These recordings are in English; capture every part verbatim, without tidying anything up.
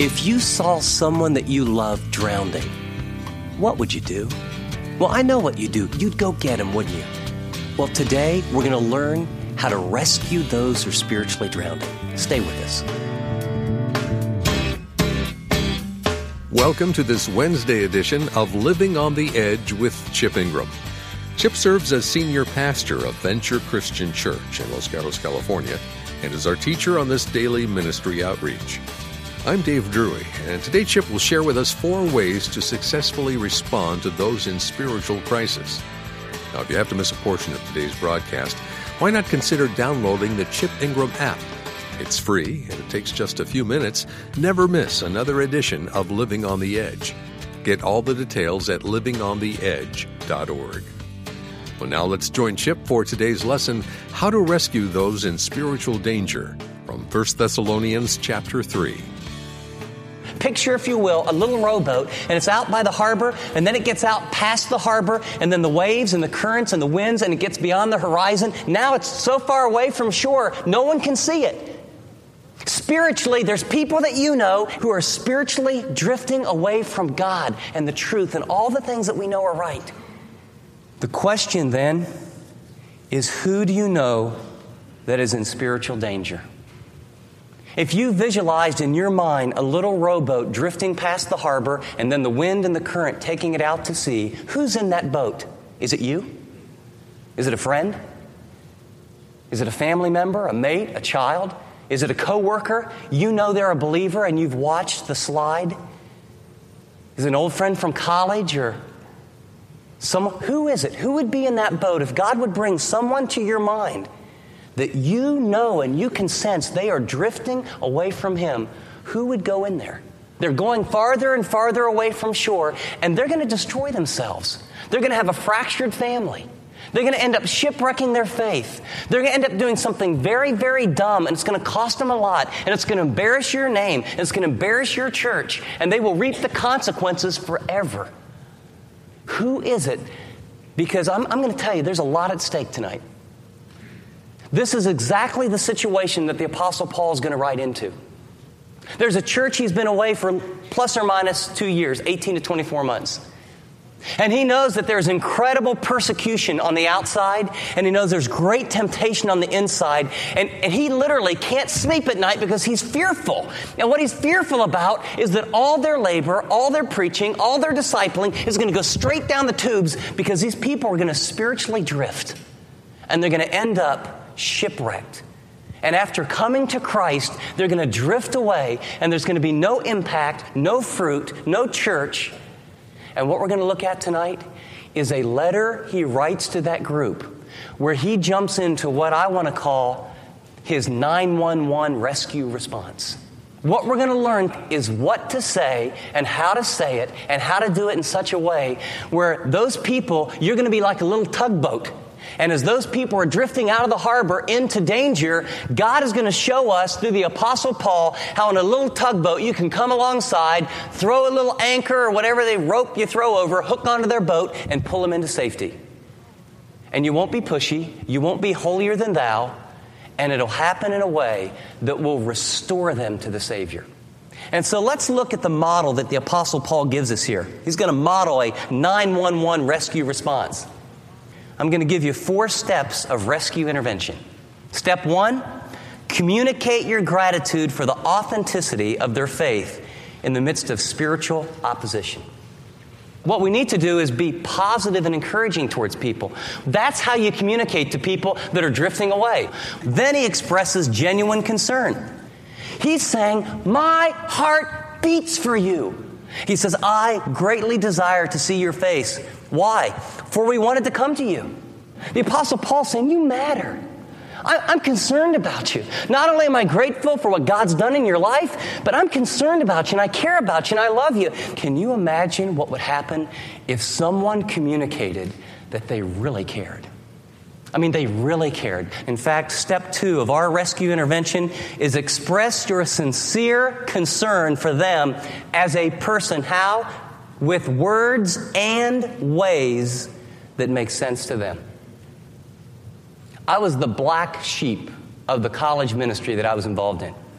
If you saw someone that you love drowning, what would you do? Well, I know what you'd do. You'd go get him, wouldn't you? Well, today we're going to learn how to rescue those who are spiritually drowning. Stay with us. Welcome to this Wednesday edition of Living on the Edge with Chip Ingram. Chip serves as senior pastor of Venture Christian Church in Los Gatos, California, and is our teacher on this daily ministry outreach. I'm Dave Drury, and today Chip will share with us four ways to successfully respond to those in spiritual crisis. Now, if you have to miss a portion of today's broadcast, why not consider downloading the Chip Ingram app? It's free, and it takes just a few minutes. Never miss another edition of Living on the Edge. Get all the details at living on the edge dot org. Well, now let's join Chip for today's lesson, How to Rescue Those in Spiritual Danger, from First Thessalonians chapter three. Picture, if you will, a little rowboat, and it's out by the harbor, and then it gets out past the harbor, and then the waves and the currents and the winds, and it gets beyond the horizon. Now it's so far away from shore, no one can see it. Spiritually, there's people that you know who are spiritually drifting away from God and the truth and all the things that we know are right. The question then is, who do you know that is in spiritual danger? If you visualized in your mind a little rowboat drifting past the harbor and then the wind and the current taking it out to sea, who's in that boat? Is it you? Is it a friend? Is it a family member, a mate, a child? Is it a coworker? You know they're a believer and you've watched the slide? Is it an old friend from college or someone? Who is it? Who would be in that boat if God would bring someone to your mind that you know and you can sense they are drifting away from Him? Who would go in there? They're going farther and farther away from shore, and they're going to destroy themselves. They're going to have a fractured family. They're going to end up shipwrecking their faith. They're going to end up doing something very, very dumb, and it's going to cost them a lot, and it's going to embarrass your name, and it's going to embarrass your church, and they will reap the consequences forever. Who is it? Because I'm, I'm going to tell you, there's a lot at stake tonight. This is exactly the situation that the Apostle Paul is going to write into. There's a church he's been away for plus or minus two years, eighteen to twenty-four months. And he knows that there's incredible persecution on the outside, and he knows there's great temptation on the inside, and, and he literally can't sleep at night because he's fearful. And what he's fearful about is that all their labor, all their preaching, all their discipling is going to go straight down the tubes because these people are going to spiritually drift, and they're going to end up shipwrecked. And after coming to Christ, they're going to drift away, and there's going to be no impact, no fruit, no church. And what we're going to look at tonight is a letter he writes to that group where he jumps into what I want to call his nine one one rescue response. What we're going to learn is what to say and how to say it and how to do it in such a way where those people, you're going to be like a little tugboat. And as those people are drifting out of the harbor into danger, God is going to show us through the Apostle Paul how in a little tugboat you can come alongside, throw a little anchor or whatever they rope you throw over, hook onto their boat, and pull them into safety. And you won't be pushy, you won't be holier than thou, and it'll happen in a way that will restore them to the Savior. And so let's look at the model that the Apostle Paul gives us here. He's going to model a nine one one rescue response. I'm going to give you four steps of rescue intervention. Step one, communicate your gratitude for the authenticity of their faith in the midst of spiritual opposition. What we need to do is be positive and encouraging towards people. That's how you communicate to people that are drifting away. Then he expresses genuine concern. He's saying, my heart beats for you. He says, I greatly desire to see your face. Why? For we wanted to come to you. The Apostle Paul saying, you matter. I, I'm concerned about you. Not only am I grateful for what God's done in your life, but I'm concerned about you and I care about you and I love you. Can you imagine what would happen if someone communicated that they really cared? I mean, they really cared. In fact, step two of our rescue intervention is express your sincere concern for them as a person. How? With words and ways that make sense to them. I was the black sheep of the college ministry that I was involved in.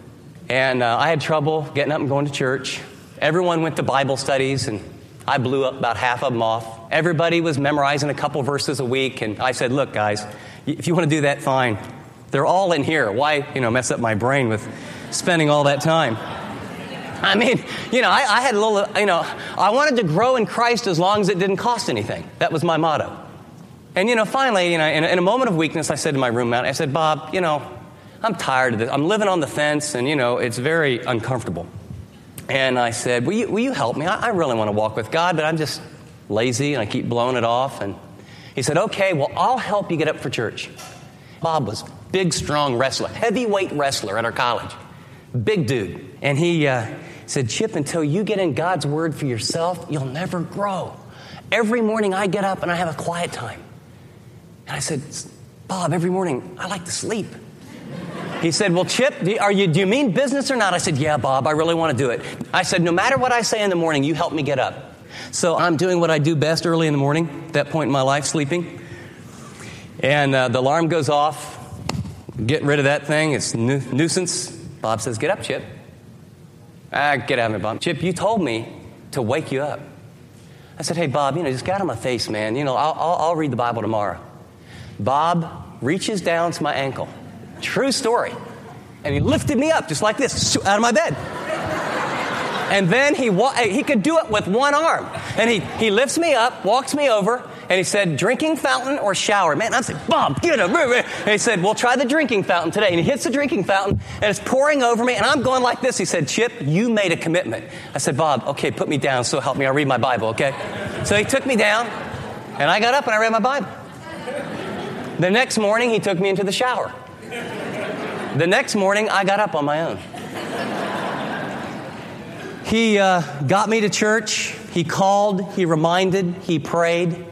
And uh, I had trouble getting up and going to church. Everyone went to Bible studies, and I blew up about half of them off. Everybody was memorizing a couple verses a week, and I said, look, guys, if you want to do that, fine. They're all in here. Why, you know, mess up my brain with spending all that time? I mean, you know, I, I had a little, you know, I wanted to grow in Christ as long as it didn't cost anything. That was my motto. And, you know, finally, you know, in a, in a moment of weakness, I said to my roommate, I said, Bob, you know, I'm tired of this. I'm living on the fence, and, you know, it's very uncomfortable. And I said, will you, will you help me? I, I really want to walk with God, but I'm just lazy, and I keep blowing it off. And he said, okay, well, I'll help you get up for church. Bob was a big, strong wrestler, heavyweight wrestler at our college. Big dude. And he uh, said, Chip, until you get in God's Word for yourself, you'll never grow. Every morning I get up and I have a quiet time. And I said, Bob, every morning I like to sleep. He said, well, Chip, do, are you, do you mean business or not? I said, yeah, Bob, I really want to do it. I said, no matter what I say in the morning, you help me get up. So I'm doing what I do best early in the morning, at that point in my life, sleeping. And uh, the alarm goes off. Get rid of that thing. It's nu- nuisance. Bob says, get up, Chip. Ah, get out of me, Bob. Chip, you told me to wake you up. I said, hey, Bob, you know, just get out of my face, man. You know, I'll, I'll, I'll read the Bible tomorrow. Bob reaches down to my ankle. True story. And he lifted me up just like this, out of my bed. And then he wa- he could do it with one arm. And he, he lifts me up, walks me over, and he said, drinking fountain or shower? Man, I said, Bob, get up. And he said, we'll try the drinking fountain today. And he hits the drinking fountain, and it's pouring over me, and I'm going like this. He said, Chip, you made a commitment. I said, Bob, okay, put me down, so help me. I'll read my Bible, okay? So he took me down, and I got up, and I read my Bible. The next morning, he took me into the shower. The next morning, I got up on my own. He uh, got me to church. He called. He reminded. He prayed.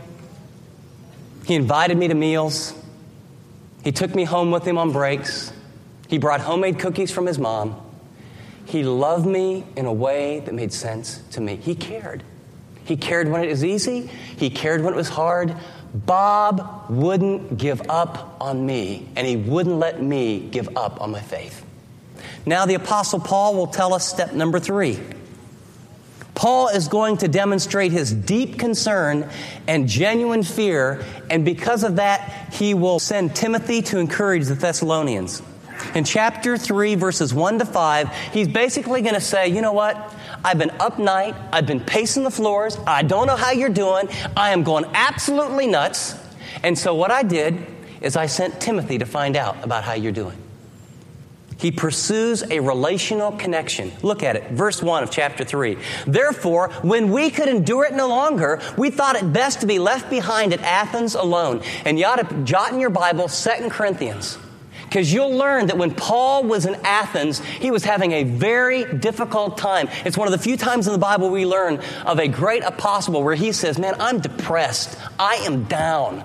He invited me to meals. He took me home with him on breaks. He brought homemade cookies from his mom. He loved me in a way that made sense to me. He cared. He cared when it was easy. He cared when it was hard. Bob wouldn't give up on me, and he wouldn't let me give up on my faith. Now the Apostle Paul will tell us step number three. Paul is going to demonstrate his deep concern and genuine fear, and because of that, he will send Timothy to encourage the Thessalonians. In chapter three, verses one to five, he's basically going to say, you know what? I've been up night. I've been pacing the floors. I don't know how you're doing. I am going absolutely nuts. And so what I did is I sent Timothy to find out about how you're doing. He pursues a relational connection. Look at it. Verse one of chapter three. Therefore, when we could endure it no longer, we thought it best to be left behind at Athens alone. And you ought to jot in your Bible Second Corinthians. Because you'll learn that when Paul was in Athens, he was having a very difficult time. It's one of the few times in the Bible we learn of a great apostle where he says, man, I'm depressed. I am down.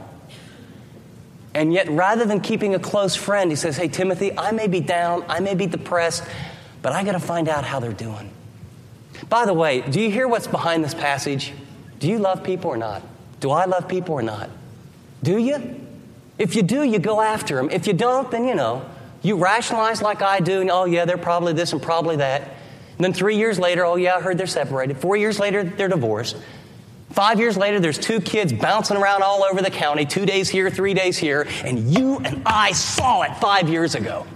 And yet, rather than keeping a close friend, he says, hey, Timothy, I may be down, I may be depressed, but I got to find out how they're doing. By the way, do you hear what's behind this passage? Do you love people or not? Do I love people or not? Do you? If you do, you go after them. If you don't, then, you know, you rationalize like I do, and, oh, yeah, they're probably this and probably that. And then three years later, oh, yeah, I heard they're separated. Four years later, they're divorced. Five years later, there's two kids bouncing around all over the county, two days here, three days here, and you and I saw it five years ago.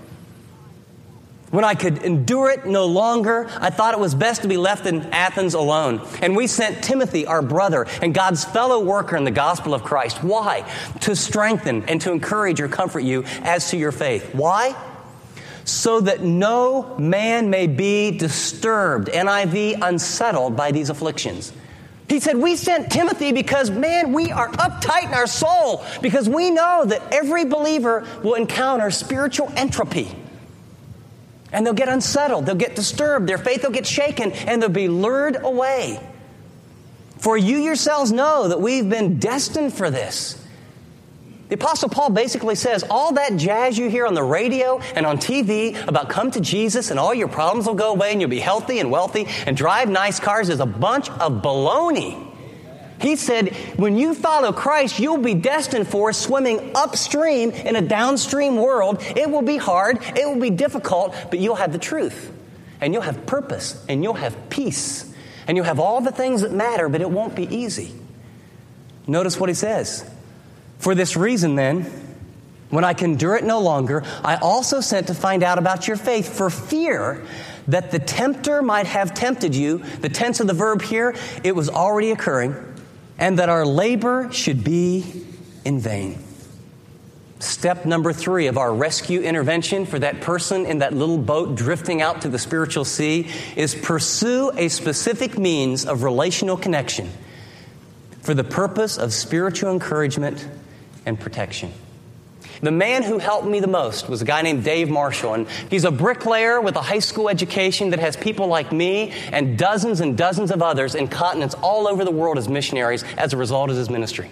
When I could endure it no longer, I thought it was best to be left in Athens alone. And we sent Timothy, our brother, and God's fellow worker in the gospel of Christ. Why? To strengthen and to encourage or comfort you as to your faith. Why? So that no man may be disturbed, N I V, unsettled by these afflictions. He said, we sent Timothy because, man, we are uptight in our soul because we know that every believer will encounter spiritual entropy. And they'll get unsettled, they'll get disturbed, their faith will get shaken, and they'll be lured away. For you yourselves know that we've been destined for this. The Apostle Paul basically says, all that jazz you hear on the radio and on T V about come to Jesus and all your problems will go away and you'll be healthy and wealthy and drive nice cars is a bunch of baloney. He said, when you follow Christ, you'll be destined for swimming upstream in a downstream world. It will be hard. It will be difficult, but you'll have the truth. and you'll have purpose, and you'll have peace, and you'll have all the things that matter, but it won't be easy. Notice what he says. For this reason, then, when I can endure it no longer, I also sent to find out about your faith for fear that the tempter might have tempted you. The tense of the verb here, it was already occurring, and that our labor should be in vain. Step number three of our rescue intervention for that person in that little boat drifting out to the spiritual sea is pursue a specific means of relational connection for the purpose of spiritual encouragement and protection. The man who helped me the most was a guy named Dave Marshall, and he's a bricklayer with a high school education that has people like me and dozens and dozens of others in continents all over the world as missionaries as a result of his ministry.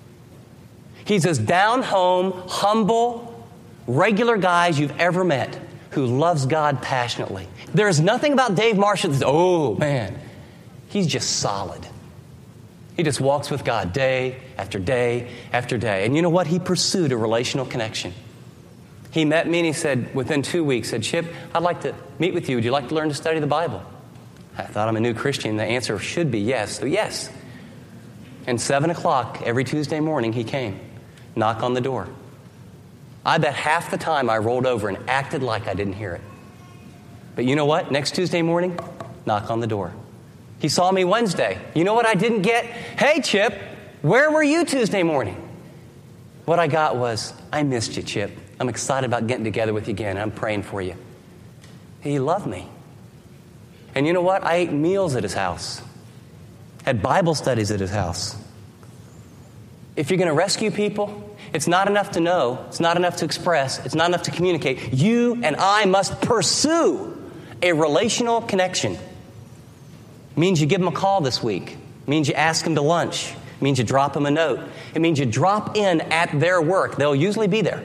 He's as down-home, humble, regular guys you've ever met who loves God passionately. There's nothing about Dave Marshall that's, oh, man, he's just solid. He just walks with God day after day after day. And you know what? He pursued a relational connection. He met me and he said, within two weeks, said, Chip, I'd like to meet with you. Would you like to learn to study the Bible? I thought, I'm a new Christian. The answer should be yes. So yes. And seven o'clock every Tuesday morning, he came. Knock on the door. I bet half the time I rolled over and acted like I didn't hear it. But you know what? Next Tuesday morning, knock on the door. He saw me Wednesday. You know what I didn't get? Hey, Chip, where were you Tuesday morning? What I got was, I missed you, Chip. I'm excited about getting together with you again. I'm praying for you. He loved me. And you know what? I ate meals at his house. Had Bible studies at his house. If you're going to rescue people, it's not enough to know. It's not enough to express. It's not enough to communicate. You and I must pursue a relational connection. Means you give them a call this week. Means you ask them to lunch. Means you drop them a note. It means you drop in at their work. They'll usually be there.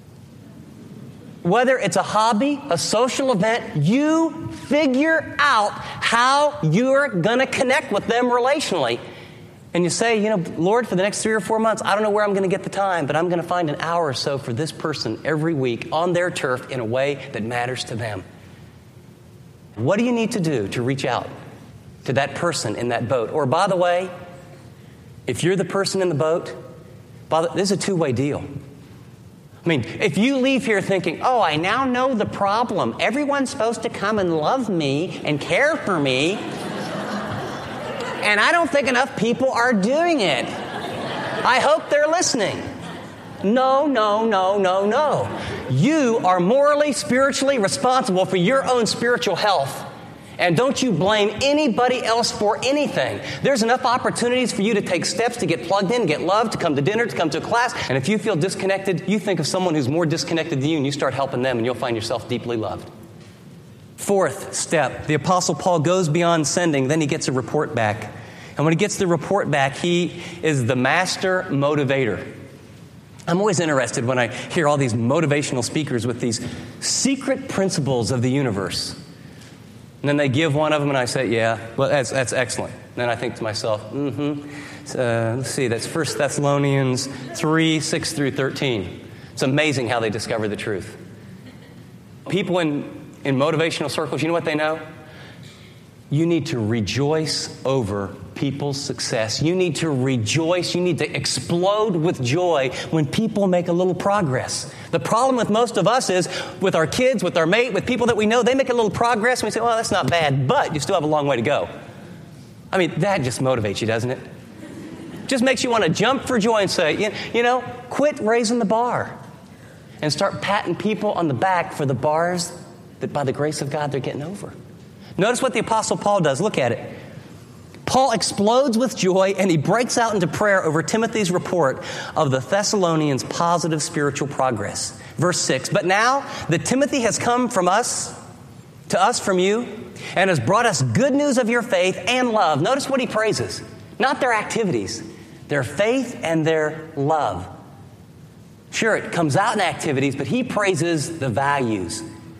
Whether it's a hobby, a social event, you figure out how you're going to connect with them relationally. And you say, you know, Lord, for the next three or four months, I don't know where I'm going to get the time, but I'm going to find an hour or so for this person every week on their turf in a way that matters to them. What do you need to do to reach out to that person in that boat? Or by the way, if you're the person in the boat, by the, this is a two-way deal. I mean, if you leave here thinking, oh, I now know the problem. Everyone's supposed to come and love me and care for me. And I don't think enough people are doing it. I hope they're listening. No, no, no, no, no. You are morally, spiritually responsible for your own spiritual health. And don't you blame anybody else for anything. There's enough opportunities for you to take steps to get plugged in, get loved, to come to dinner, to come to a class. And if you feel disconnected, you think of someone who's more disconnected than you, and you start helping them, and you'll find yourself deeply loved. Fourth step, the Apostle Paul goes beyond sending, then he gets a report back. And when he gets the report back, he is the master motivator. I'm always interested when I hear all these motivational speakers with these secret principles of the universe. And then they give one of them, and I say, yeah, well, that's, that's excellent. And then I think to myself, mm-hmm. Uh, let's see, that's First Thessalonians three, six through thirteen. It's amazing how they discover the truth. People in, in motivational circles, you know what they know? You need to rejoice over people's success. You need to rejoice. You need to explode with joy when people make a little progress. The problem with most of us is with our kids, with our mate, with people that we know, they make a little progress and we say, well, that's not bad, but you still have a long way to go. I mean, that just motivates you, doesn't it? Just makes you want to jump for joy and say, you know, quit raising the bar and start patting people on the back for the bars that by the grace of God they're getting over. Notice what the Apostle Paul does. Look at it. Paul explodes with joy, and he breaks out into prayer over Timothy's report of the Thessalonians' positive spiritual progress. Verse six, but now that Timothy has come from us, to us from you, and has brought us good news of your faith and love. Notice what he praises. Not their activities, their faith and their love. Sure, it comes out in activities, but he praises the values.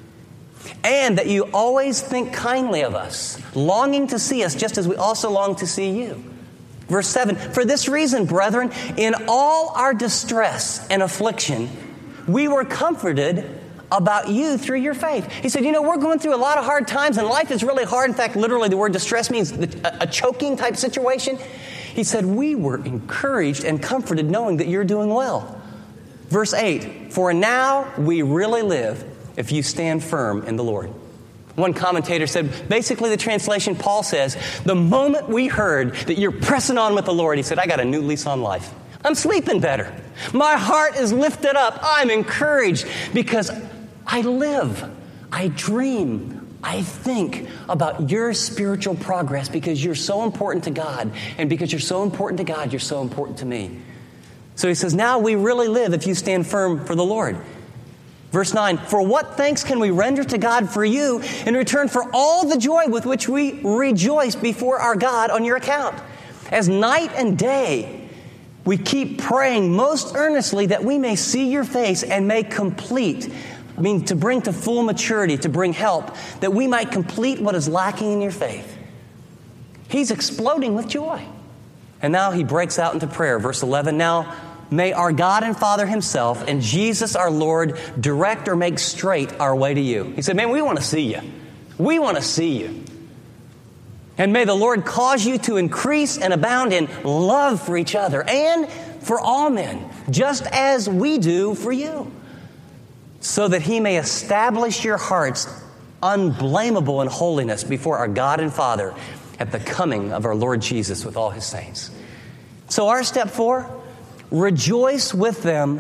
And that you always think kindly of us, longing to see us just as we also long to see you. Verse seven, for this reason, brethren, in all our distress and affliction, we were comforted about you through your faith. He said, you know, we're going through a lot of hard times, and life is really hard. In fact, literally, the word distress means a, a choking type situation. He said, we were encouraged and comforted knowing that you're doing well. Verse eight, for now we really live if you stand firm in the Lord. One commentator said, basically the translation, Paul says, the moment we heard that you're pressing on with the Lord, he said, I got a new lease on life. I'm sleeping better. My heart is lifted up. I'm encouraged because I live, I dream, I think about your spiritual progress because you're so important to God. And because you're so important to God, you're so important to me. So he says, now we really live if you stand firm for the Lord. Verse nine, for what thanks can we render to God for you in return for all the joy with which we rejoice before our God on your account? As night and day, we keep praying most earnestly that we may see your face and may complete, I mean, to bring to full maturity, to bring help, that we might complete what is lacking in your faith. He's exploding with joy. And now he breaks out into prayer. Verse eleven, now may our God and Father himself and Jesus our Lord direct or make straight our way to you. He said, man, we want to see you. We want to see you. And may the Lord cause you to increase and abound in love for each other and for all men, just as we do for you, so that he may establish your hearts unblameable in holiness before our God and Father at the coming of our Lord Jesus with all his saints. So our step four, rejoice with them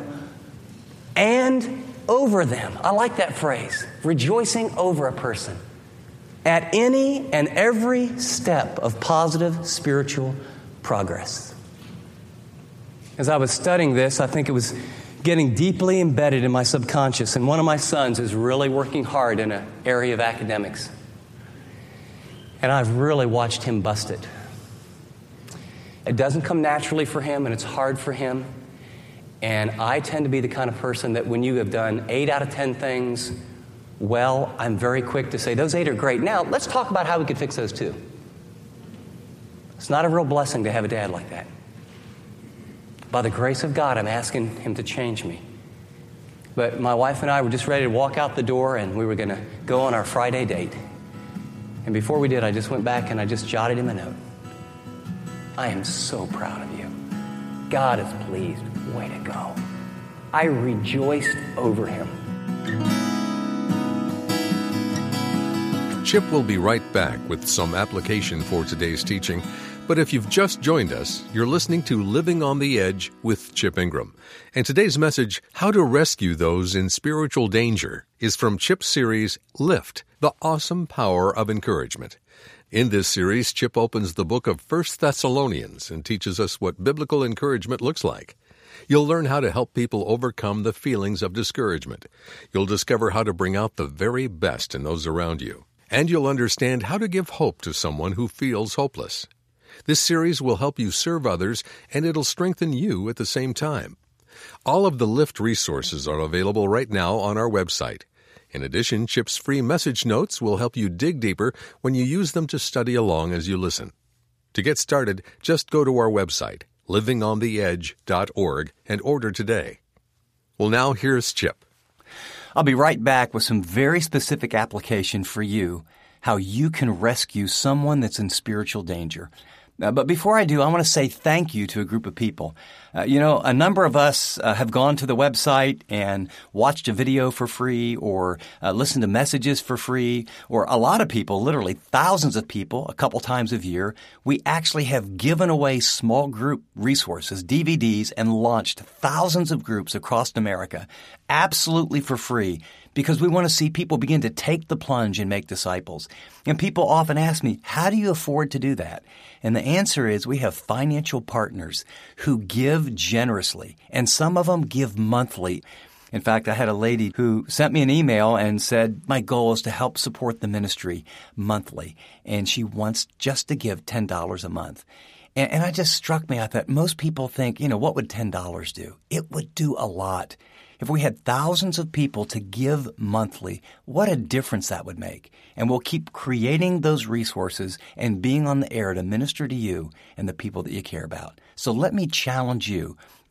and over them. I like that phrase, rejoicing over a person at any and every step of positive spiritual progress. As I was studying this, I think it was getting deeply embedded in my subconscious, and one of my sons is really working hard in an area of academics. And I've really watched him bust it. It doesn't come naturally for him, and it's hard for him. And I tend to be the kind of person that when you have done eight out of ten things well, I'm very quick to say, those eight are great. Now, let's talk about how we could fix those two. It's not a real blessing to have a dad like that. By the grace of God, I'm asking him to change me. But my wife and I were just ready to walk out the door, and we were going to go on our Friday date. And before we did, I just went back and I just jotted him a note. I am so proud of you. God is pleased. Way to go. I rejoiced over him. Chip will be right back with some application for today's teaching. But if you've just joined us, you're listening to Living on the Edge with Chip Ingram. And today's message, How to Rescue Those in Spiritual Danger, is from Chip's series, Lift, the Awesome Power of Encouragement. In this series, Chip opens the book of First Thessalonians and teaches us what biblical encouragement looks like. You'll learn how to help people overcome the feelings of discouragement. You'll discover how to bring out the very best in those around you. And you'll understand how to give hope to someone who feels hopeless. This series will help you serve others, and it'll strengthen you at the same time. All of the Lift resources are available right now on our website. In addition, Chip's free message notes will help you dig deeper when you use them to study along as you listen. To get started, just go to our website, living on the edge dot org, and order today. Well, now here's Chip. I'll be right back with some very specific application for you, how you can rescue someone that's in spiritual danger. Uh, but before I do, I want to say thank you to a group of people. Uh, you know, a number of us uh, have gone to the website and watched a video for free or uh, listened to messages for free, or a lot of people, literally thousands of people, a couple times a year, we actually have given away small group resources, D V Ds, and launched thousands of groups across America absolutely for free, because we want to see people begin to take the plunge and make disciples. And people often ask me, how do you afford to do that? And the answer is we have financial partners who give generously, and some of them give monthly. In fact, I had a lady who sent me an email and said, my goal is to help support the ministry monthly, and she wants just to give ten dollars a month. And, and I just struck me, I thought, most people think, you know, what would ten dollars do? It would do a lot. If we had thousands of people to give monthly, what a difference that would make. And we'll keep creating those resources and being on the air to minister to you and the people that you care about. So let me challenge you.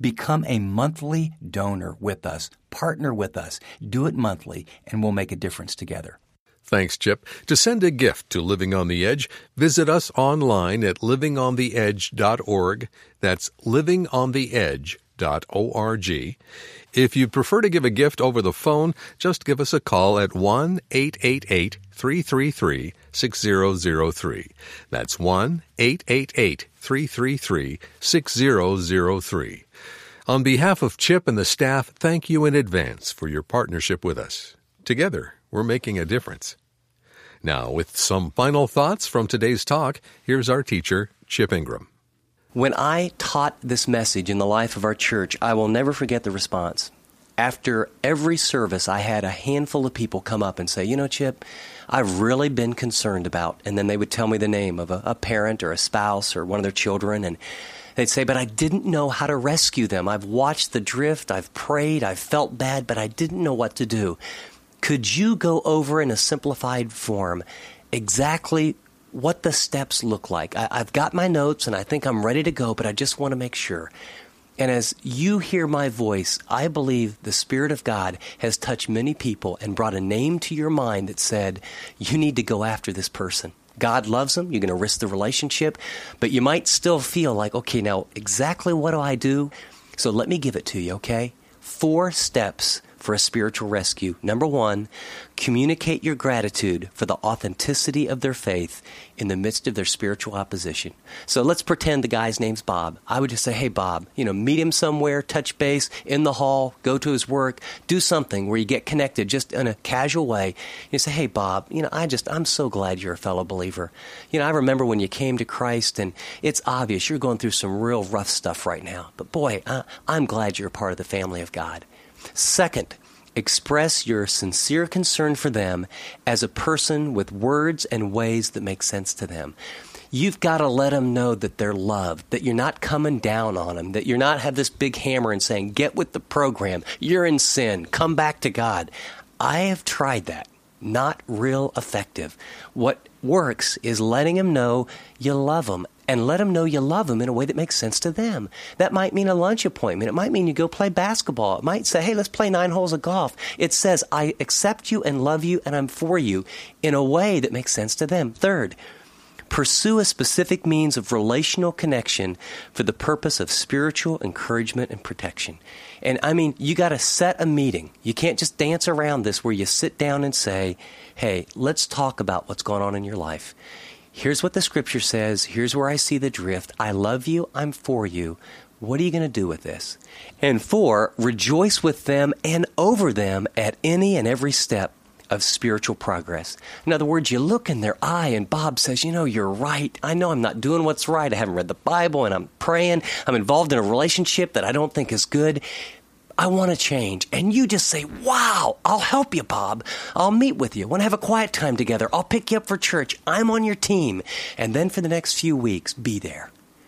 Become a monthly donor with us. Partner with us. Do it monthly, and we'll make a difference together. Thanks, Chip. To send a gift to Living on the Edge, visit us online at living on the edge dot org. That's living on the edge dot org. If you prefer to give a gift over the phone, just give us a call at one eight eight eight, three three three, six zero zero three. That's one eight eight eight, three three three, six zero zero three. On behalf of Chip and the staff, thank you in advance for your partnership with us. Together, we're making a difference. Now, with some final thoughts from today's talk, here's our teacher, Chip Ingram. When I taught this message in the life of our church, I will never forget the response. After every service, I had a handful of people come up and say, you know, Chip, I've really been concerned about, and then they would tell me the name of a, a parent or a spouse or one of their children, and they'd say, but I didn't know how to rescue them. I've watched the drift, I've prayed, I've felt bad, but I didn't know what to do. Could you go over in a simplified form exactly what the steps look like? I, I've got my notes and I think I'm ready to go, but I just want to make sure. And as you hear my voice, I believe the Spirit of God has touched many people and brought a name to your mind that said, you need to go after this person. God loves them. You're going to risk the relationship, but you might still feel like, okay, now exactly what do I do? So let me give it to you, okay? Four steps for a spiritual rescue. Number one, communicate your gratitude for the authenticity of their faith in the midst of their spiritual opposition. So let's pretend the guy's name's Bob. I would just say, hey, Bob, you know, meet him somewhere, touch base in the hall, go to his work, do something where you get connected just in a casual way. You say, hey, Bob, you know, I just, I'm so glad you're a fellow believer. You know, I remember when you came to Christ, and it's obvious you're going through some real rough stuff right now. But boy, I, I'm glad you're a part of the family of God. Second, express your sincere concern for them as a person with words and ways that make sense to them. You've got to let them know that they're loved, that you're not coming down on them, that you're not have this big hammer and saying, get with the program, you're in sin, come back to God. I have tried that. Not real effective. What works is letting them know you love them, and let them know you love them in a way that makes sense to them. That might mean a lunch appointment. It might mean you go play basketball. It might say, hey, let's play nine holes of golf. It says, I accept you and love you and I'm for you in a way that makes sense to them. Third, pursue a specific means of relational connection for the purpose of spiritual encouragement and protection. And I mean, you got to set a meeting. You can't just dance around this where you sit down and say, hey, let's talk about what's going on in your life. Here's what the scripture says. Here's where I see the drift. I love you. I'm for you. What are you going to do with this? And four, rejoice with them and over them at any and every step of spiritual progress. In other words, you look in their eye and Bob says, you know, you're right. I know I'm not doing what's right. I haven't read the Bible and I'm praying. I'm involved in a relationship that I don't think is good. I want to change. And you just say, wow, I'll help you, Bob. I'll meet with you. Want to have a quiet time together. I'll pick you up for church. I'm on your team. And then for the next few weeks, be there.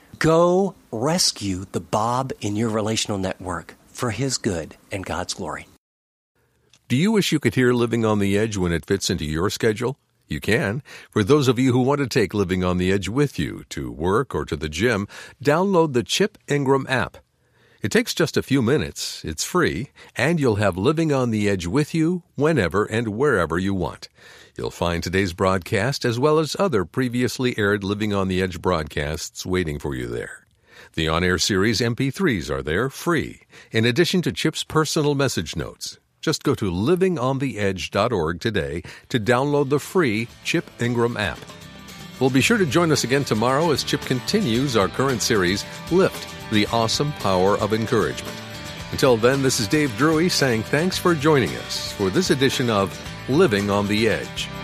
Go rescue the Bob in your relational network for his good and God's glory. Do you wish you could hear Living on the Edge when it fits into your schedule? You can. For those of you who want to take Living on the Edge with you to work or to the gym, download the Chip Ingram app. It takes just a few minutes, it's free, and you'll have Living on the Edge with you whenever and wherever you want. You'll find today's broadcast as well as other previously aired Living on the Edge broadcasts waiting for you there. The on-air series M P threes are there free, in addition to Chip's personal message notes. Just go to living on the edge dot org today to download the free Chip Ingram app. Well, be sure to join us again tomorrow as Chip continues our current series, Lift, the Awesome Power of Encouragement. Until then, this is Dave Drury saying thanks for joining us for this edition of Living on the Edge.